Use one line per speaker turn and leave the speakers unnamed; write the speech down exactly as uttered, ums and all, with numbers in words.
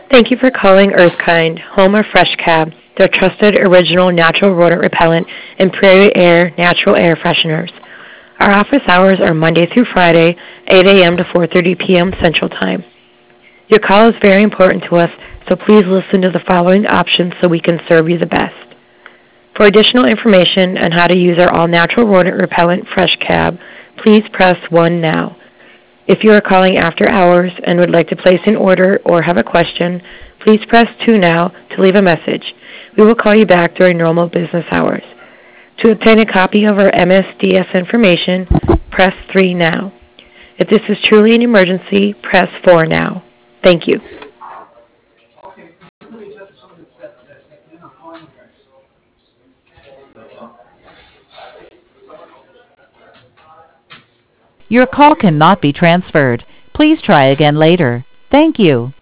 Thank you for calling Earthkind, home of Fresh Cab, their trusted original natural rodent repellent and Prairie Air natural air fresheners. Our office hours are Monday through Friday, eight a m to four thirty p m Central Time. Your call is very important to us, so please listen to the following options so we can serve you the best. For additional information on how to use our all-natural rodent repellent Fresh Cab, please press one now. If you are calling after hours and would like to place an order or have a question, please press two now to leave a message. We will call you back during normal business hours. To obtain a copy of our M S D S information, press three now. If this is truly an emergency, press four now. Thank you.
Your call cannot be transferred. Please try again later. Thank you.